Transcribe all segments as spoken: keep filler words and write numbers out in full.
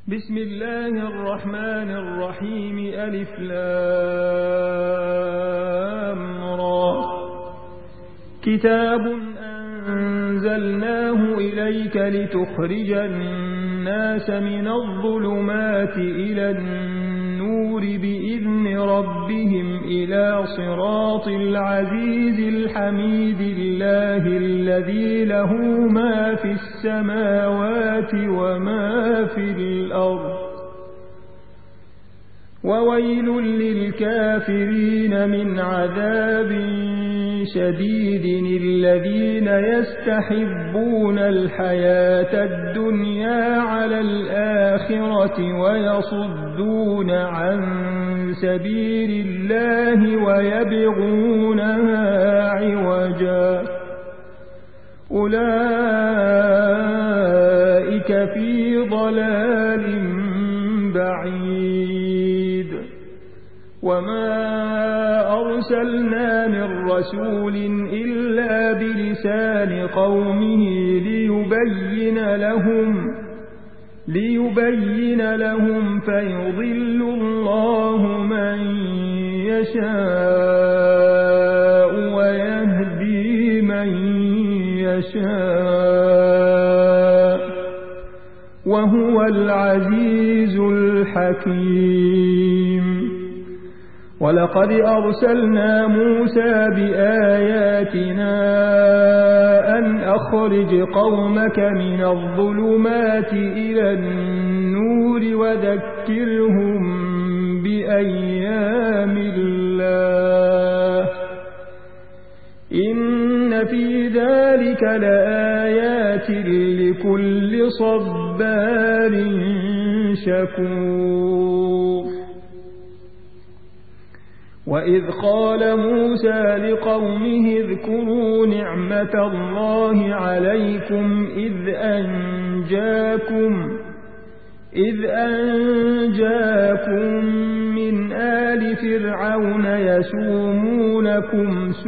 بسم الله الرحمن الرحيم ألف لام را كتاب أنزلناه إليك لتخرج الناس من الظلمات إلى النور بإذن ربهم إلى صراط العزيز الحميد الله الذي له ما في السماوات وما في الأرض وويل للكافرين من عذاب شديد الذين يستحبون الحياة الدنيا على الآخرة ويصدون عن سبيل الله ويبغونها عوجا أولئك في ضلال بعيد وما أرسلنا من رسول إلا بلسان قومه ليبين لهم ليبين لهم فيضل الله من يشاء ويهدي من يشاء وهو العزيز الحكيم ولقد أرسلنا موسى بآياتنا أن أخرج قومك من الظلمات إلى النور وذكرهم بأيام الله إن في ذلك لآيات لكل صبار شكور وإذ قال موسى لقومه اذكروا نعمة الله عليكم إذ أنجاكم إذ أنجاكم من آل فرعون يسومونكم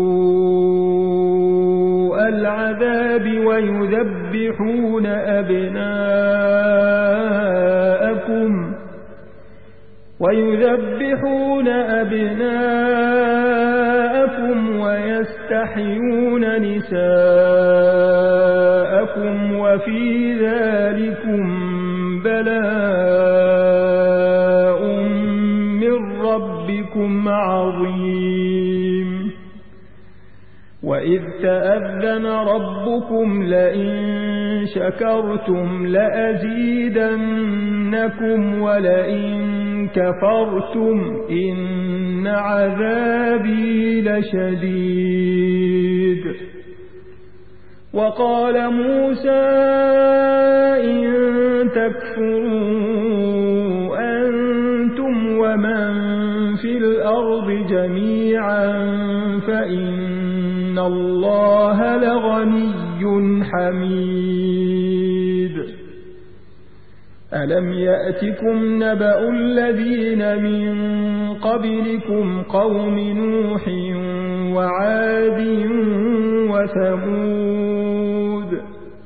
سوء العذاب ويذبحون أبناءكم ويذبحون أبناءكم ويستحيون نساءكم وفي ذلكم بلاء من ربكم عظيم وإذ تأذن ربكم لئن شكرتم لأزيدنكم ولئن كفرتم إن عذابي لشديد وقال موسى إن تكفروا أنتم ومن في الأرض جميعا فإن الله لغني حميد ألم يأتكم نبأ الذين من قبلكم قوم نوح وعاد وثمود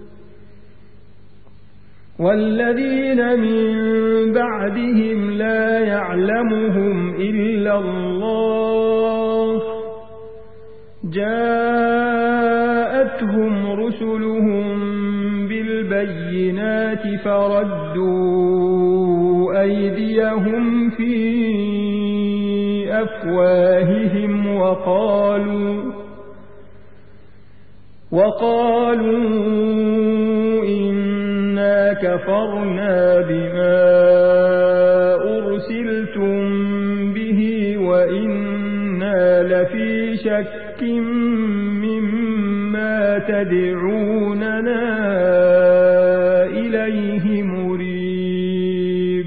والذين من بعدهم لا يعلمهم إلا الله جاءتهم رسلهم بالبينات فردوا أيديهم في أفواههم وقالوا وقالوا إنا كفرنا بما أرسلتم به وإنا لفي شك مما تدعوننا إليه مريب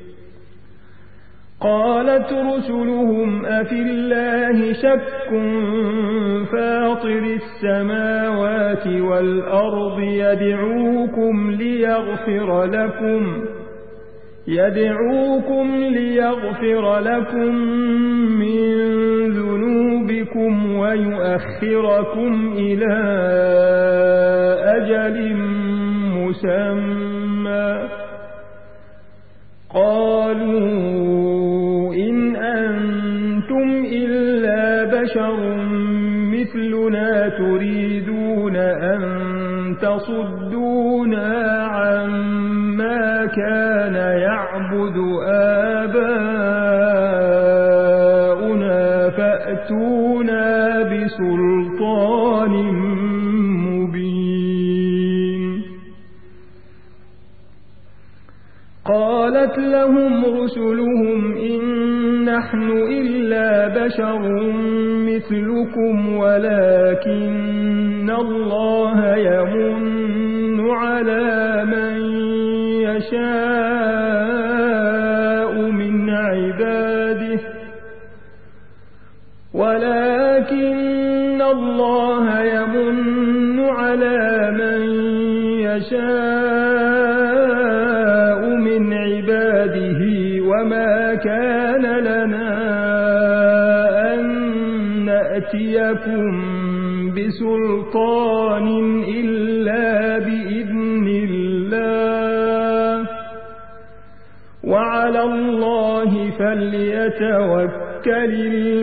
قالت رسلهم أفي الله شك فاطر السماوات والأرض يدعوكم ليغفر لكم يدعوكم ليغفر لكم من ذنوبكم ويؤخركم إلى أجل مسمى قالوا إن أنتم إلا بشر مثلنا تريدون أن تصدونا عما كان يعبد آباؤنا فأتونا بسلطان مبين. قالت لهم رسلهم إن نحن إلا بشر مثلكم ولكن الله يمن على من يشاء من عباده ولكن الله يمن على من يشاء من عباده وما كان لنا أن نأتيكم بسلطان إلا بإذن الله وعلى الله فليتوكل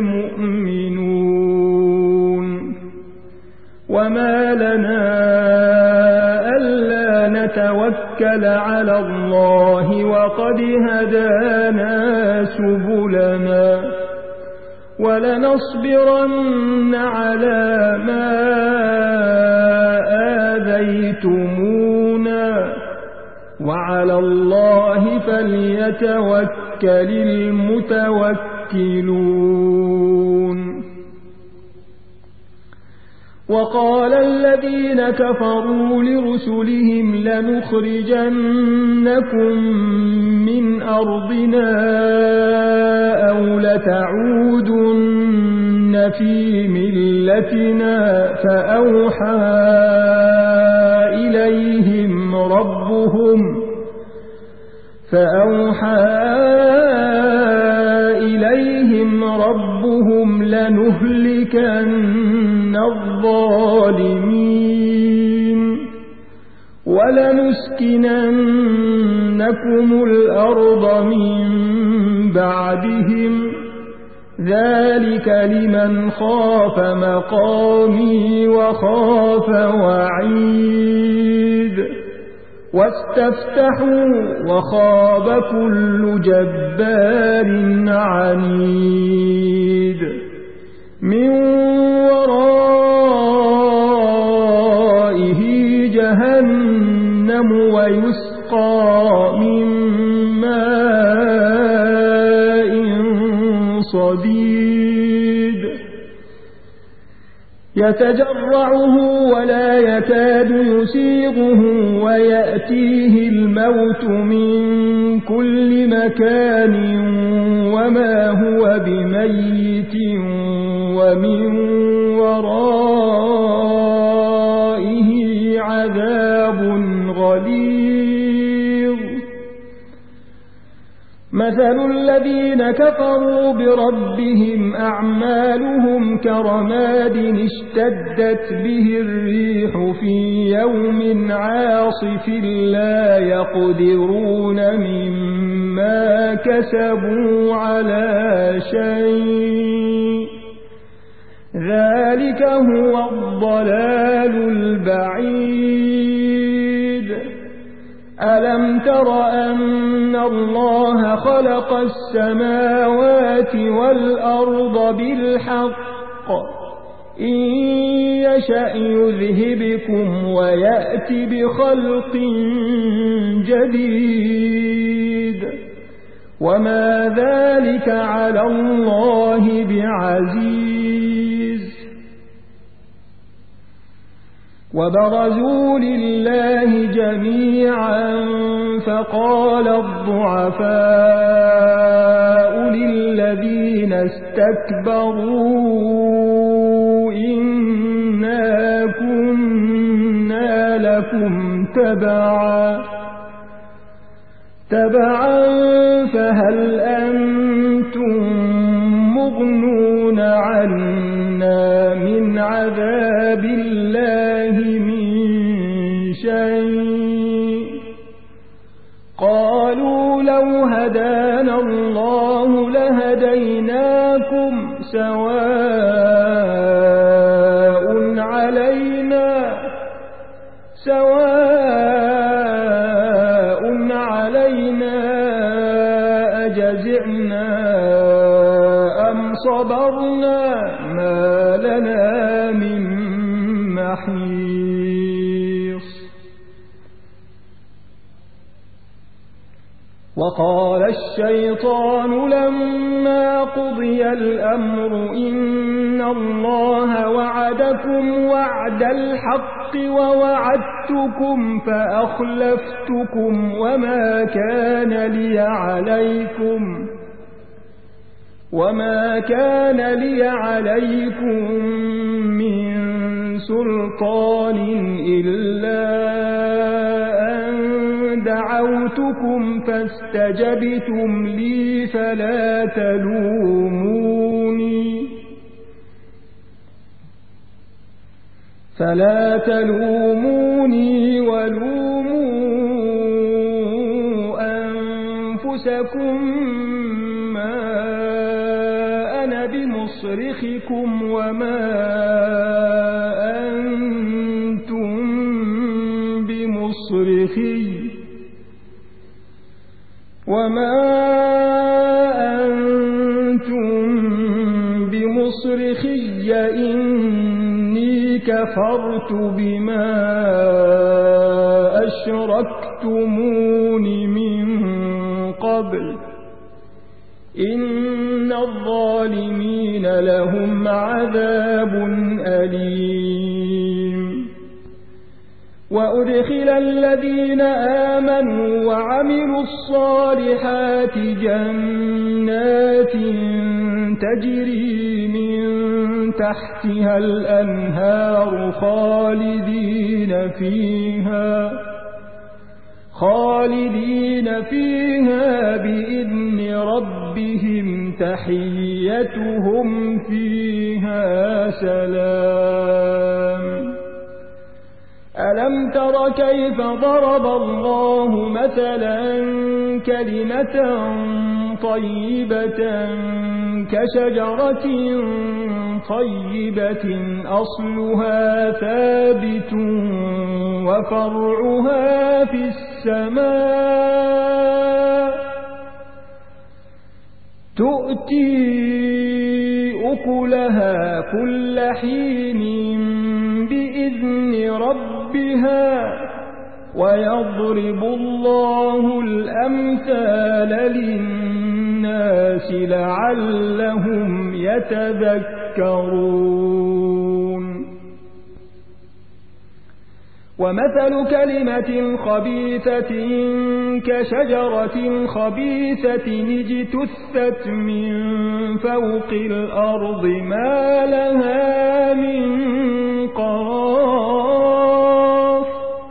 المؤمنون. وما لنا ألا نتوكل على الله وقد هدانا سبلنا ولنصبرن على ما آذيتمونا وعلى الله فليتوكل المتوكلون. وقال الذين كفروا لرسلهم لنخرجنكم من أرضنا أو لتعودن في ملتنا فأوحى إليهم ربهم فأوحى إليهم ربهم لنهلكن الظالمين ولنسكننكم الأرض من بعدهم ذلك لمن خاف مقامي وخاف وعيد واستفتحوا وخاب كل جبار عنيد من ورائه جهنم ويسقى من ماء صديد يتجرعه ولا يكاد يسيغه ويأتيه الموت من كل مكان وما هو بميت ومن ورائه عذاب غليظ. مثل الذين كفروا بربهم أعمالهم كرماد اشتدت به الريح في يوم عاصف لا يقدرون مما كسبوا على شيء ذلك هو الضلال البعيد. ألم تر أن الله خلق السماوات والأرض بالحق إن يشأ يذهبكم ويأت بخلق جديد وما ذلك على الله بعزيز. وبرزوا لله جميعا فقال الضعفاء للذين استكبروا إنا كنا لكم تبعا تبعا فهل أنتم مغنون عنا من عذاب الله من شيء قالوا لو هدانا الله لهديناكم سواء علينا سواء علينا أجزعنا أم صبرنا ما لنا من محيص. وقال الشيطان لما قضي الأمر إن الله وعدكم وعد الحق ووعدتكم فأخلفتكم وما كان لي عليكم وما كان لي عليكم من سلطان إلا أن دعوتكم فاستجبتم لي فلا تلوموني فلا تلوموني ولوموا أنفسكم ما أنا بمصرخكم وما أنتم بمصرخي وما أنتم بمصرخي إني كفرت بما أشركتمون من قبل إن الظالمين لهم عذاب أليم. وأدخل الذين آمنوا وعملوا الصالحات جنات تجري من تحتها الأنهار خالدين فيها خالدين فيها بإذن ربهم تحيتهم فيها سلام. ألم تر كيف ضرب الله مثلا كلمة طيبة كشجرة طيبة أصلها ثابت وفرعها في السماء تؤتي أكلها كل حين بإذن ربها ويضرب الله الأمثال للناس لعلهم يتذكرون. ومثل كلمة خبيثة كشجرة خبيثة اجتثت من فوق الأرض ما لها من قرار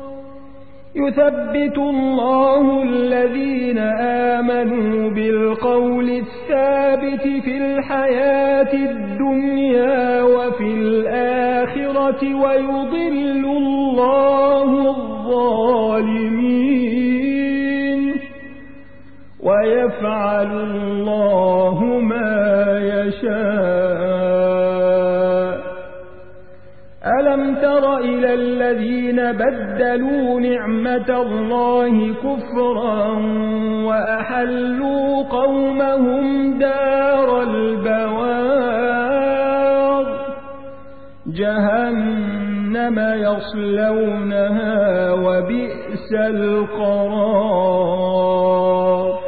يثبت الله الذين آمنوا بالقول الثابت في الحياة الدنيا وفي الآخرة ويضل الله الظالمين ويفعل الله ما يشاء. ألم تر إلى الذين بدلوا نعمة الله كفرا وأحلوا قومهم دار البوار جهنم يصلونها وبئس القرار.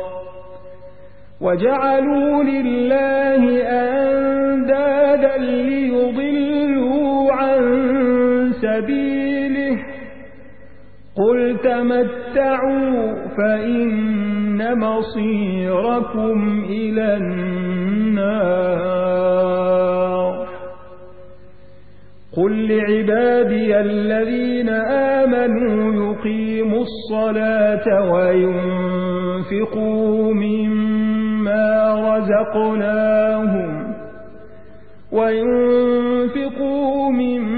وجعلوا لله أندادا ليضلوا عن سبيله قل تمتعوا فإن مصيركم إلى النار. قل لعبادي الذين آمنوا يقيموا الصلاة وينفقوا مما رزقناهم وينفقوا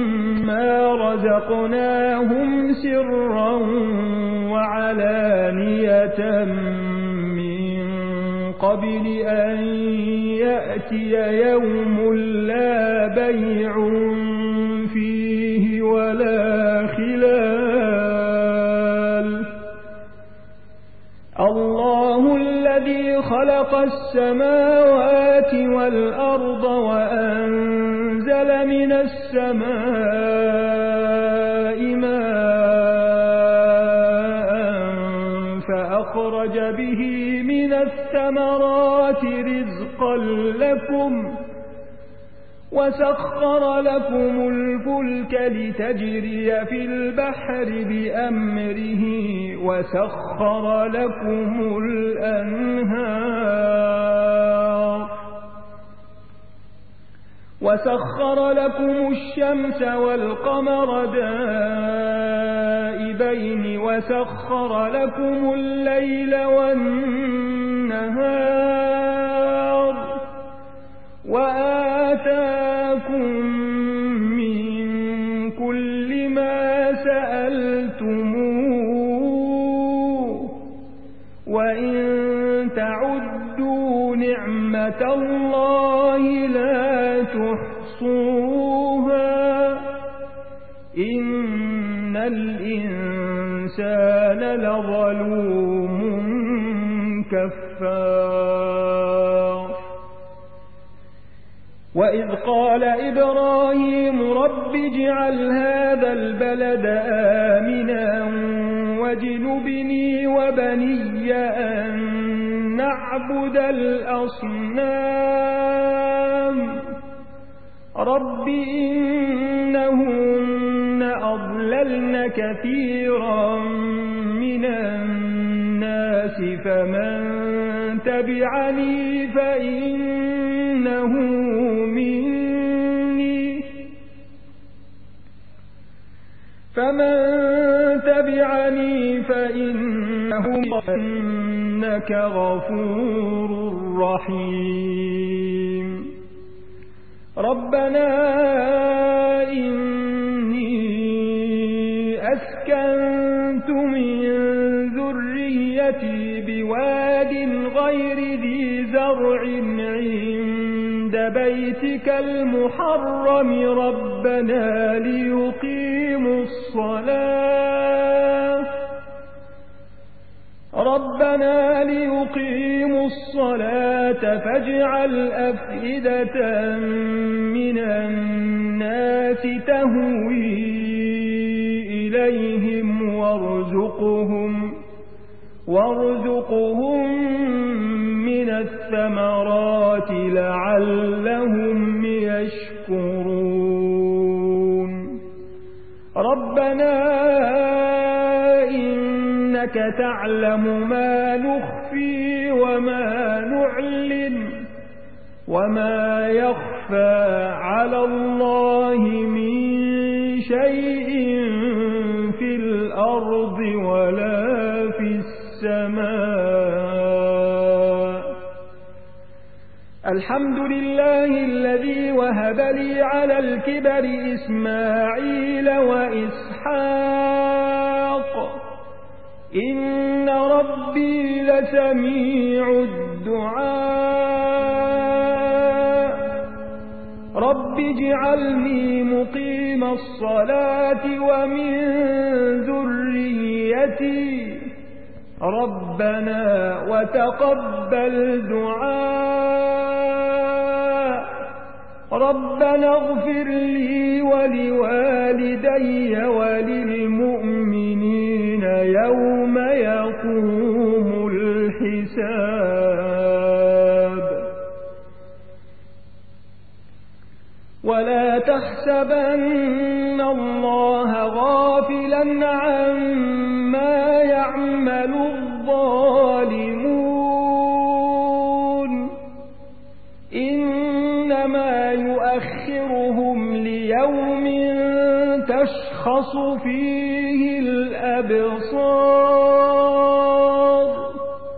مما رزقناهم سرا وعلانية دانية من قبل أن يأتي يوم لا بيع فيه ولا خلال. الله الذي خلق السماوات والأرض وأنزل من السماء ماء فأخرج به من الثمرات رزقا لكم وسخر لكم الفلك لتجري في البحر بأمره وسخر لكم الأنهار وسخر لكم الشمس والقمر دائبين وسخر لكم الليل والنهار وآتاكم من كل ما سألتموه وإن تعدوا نعمة الله لا تحصوها إن الإنسان لظلوم كفار. وإذ قال إبراهيم رب اجعل هذا البلد آمنا واجنبني وبني أن نعبد الأصنام رب إنهن أضللن كثيرا من الناس فمن تبعني فإنه مني فمن تبعني فإنه إنك غفور رحيم. ربنا إني أسكنت من ذريتي بواد غير ذي زرع عند بيتك المحرم ربنا ليقيموا الصلاة ربنا ليقيموا الصلاة فاجعل أفئدة من الناس تهوي إليهم وارزقهم وارزقهم من الثمرات لعلهم يشكرون. ربنا إنك تعلم ما نخفي وما نعلن وما يخفى على الله من شيء في الأرض ولا في السماء. الحمد لله الذي وهب لي على الكبر إسماعيل وإسحاق إن ربي لسميع الدعاء. رب اجعلني مقيم الصلاة ومن ذريتي ربنا وتقبل دعاء. ربنا اغفر لي ولوالدي وللمؤمنين يوم يقوم الحساب. ولا تحسبن الله غافلا عما يعمل الظالمون إنما يؤخرهم ليوم تشخص فيه الأبصار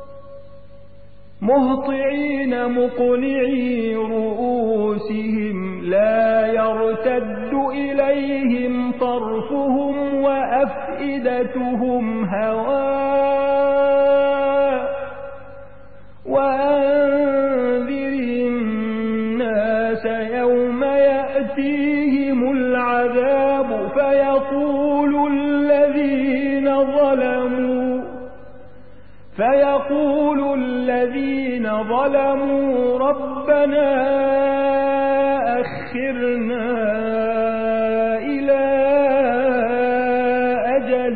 مهطعين مقنعي رؤوسهم لا يرتد إليهم طرفهم وأفئدتهم هواء فيقول الذين ظلموا ربنا أخرنا إلى أجل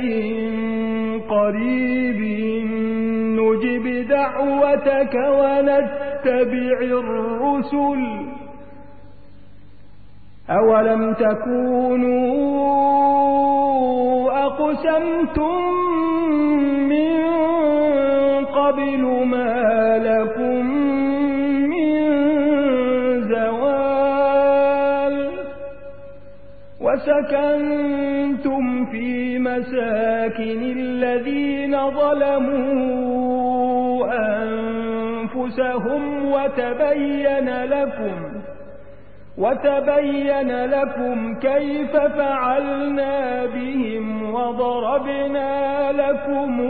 قريب نجب دعوتك ونتبع الرسل أولم تكونوا أقسمتم من قبل ما لكم من زوال وسكنتم في مساكن الذين ظلموا أنفسهم وتبين لكم وتبين لكم كيف فعلنا بهم وضربنا لكم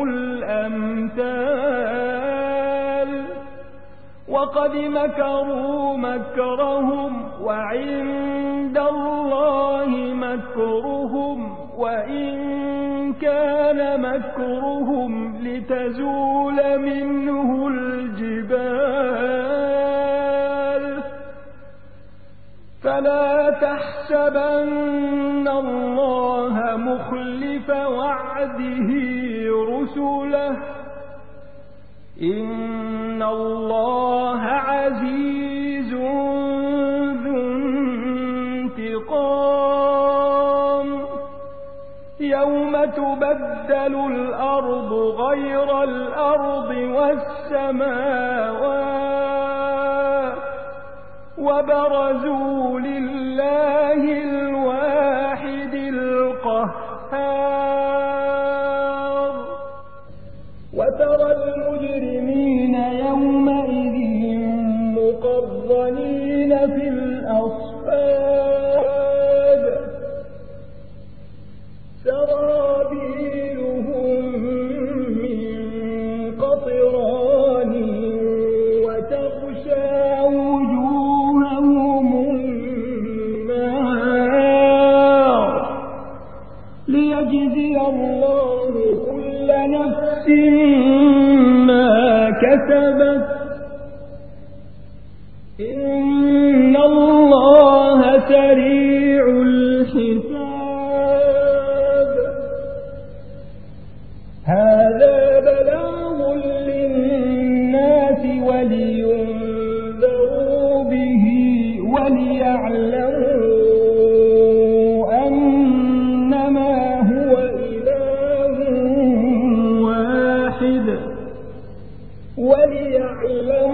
الأمثال وقد مكروا مكرهم وعند الله مكرهم وإن كان مكرهم لتزول منه الجبال فلا تحسبن الله مخلف وعده رسله إن الله عزيز ذو انتقام يوم تبدل الأرض غير الأرض والسماوات وبرزوا لله الواحد القهار وترى المجرمين يومئذ مقرنين في الأصفاد سرابيلهم من قطران وتغشى وجوههم النار ليجزي الله كل نفس ما كسبت إن الله سريع الحساب هذا بلاغ للناس ولينذروا به وليعلموا أنما هو إله واحد وليعلموا